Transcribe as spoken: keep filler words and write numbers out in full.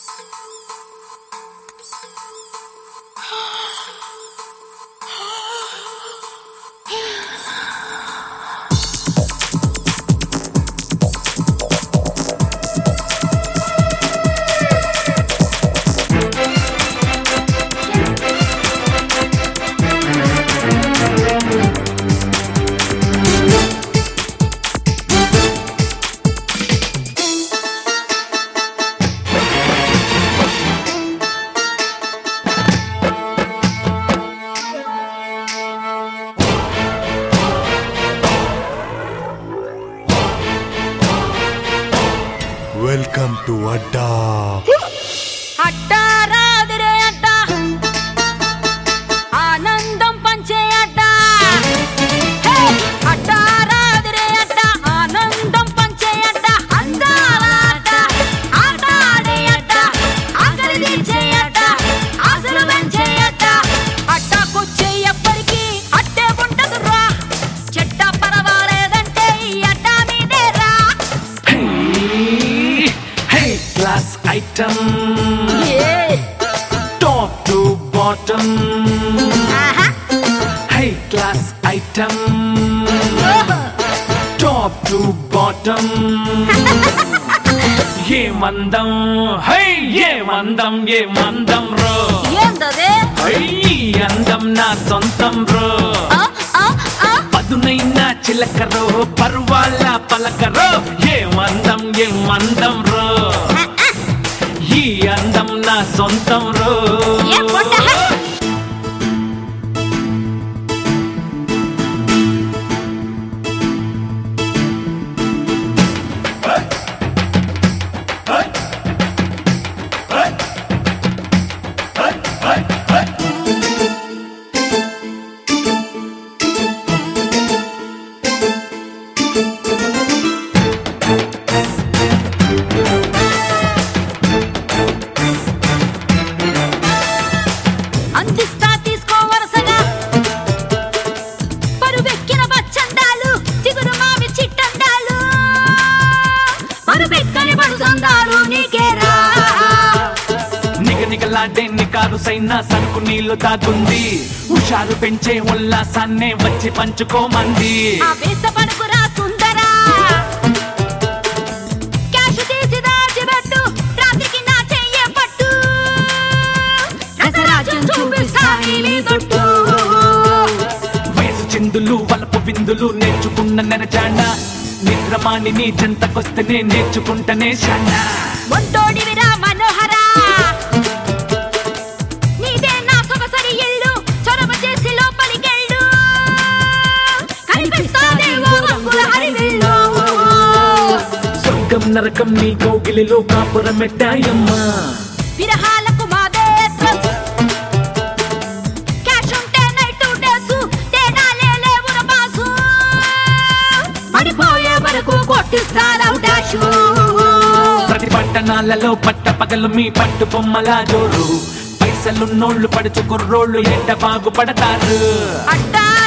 Welcome to అడ్డా. అడ్డా రాదురే అడ్డా, ఆనందం పంచే అడ్డా. అడ్డా రాదురే అడ్డా, ఆనందం పంచే అడ్డా. అందాల అడ్డా, ఆట ఆడే అడ్డా, ఆకలి తీర్చే అడ్డా, ఆశలు పెంచే అడ్డా. అడ్డాకొచ్చే ఎప్పటికీ అడ్డే ఉంటదురా, చెడ్డ పర్వాలేదంటే ఈ అడ్డా మీదే రా. Class item, top to bottom. Hey, class item, top to bottom. Ye mandam, hey, ye mandam, ye mandam ro. ఏందదే? Hey, andam na sontam ro. పదునైనా చిలకరో పర్వాల పలకరో. ఏ మందం ఏ మందం రో, ఈ అందం నా సొంతం రో. అందిస్తా తీసుకో వరసగా పరువెక్కిన బచ్చందాలు, చిగురు మావి చిట్టందాలు, పరువెక్కని పడుసందాలు నీకేరా. నిగనిగలాడే నికారు సైనా సరుకు నీళ్ళు తాగుంది. హుషారు పెంచే ఉల్లాసాన్నే వచ్చి పంచుకోమంది. ఆ వేస పడుకురా సుందరా, క్యాష్ తీసి దాచిపెట్టు, రాత్రికి నా చెయ్యే పట్టు, రసరాజ్యం చూపిస్తా నీ తొట్టు. వయసు చిందులు వలపు విందులు నేర్చుకున్న నెరజాడ, నిద్రమాని నీ చెంతకొస్తేనే నేర్చుకుంటనే శాన. ఒంటోడివిరా మనోహరా, నీదే నా సొగసరి ఇల్లు, చొరవ చేసి లోపలికెళ్ళు, కనిపిస్తాదేవో రంగుల హరివిల్లు. స్వర్గం నరకం నీ కౌగిలిలో కాపురమెట్టాయమ్మా. విరహాలకు మాదే డ్రెస్, క్యాష్ ఉంటే నైట్ డేసు, తేడాలే లేవుర బాసు, పడిపోయే వరకు కొట్టిస్తారావు డాషు. ప్రతి పట్టణాలలో పట్ట పగలు మీ పట్టు బొమ్మలా జోరు. పైసలున్నోళ్ళు పడుచు కుర్రోళ్ళు ఎండ బాగుపడతారు. అడ్డా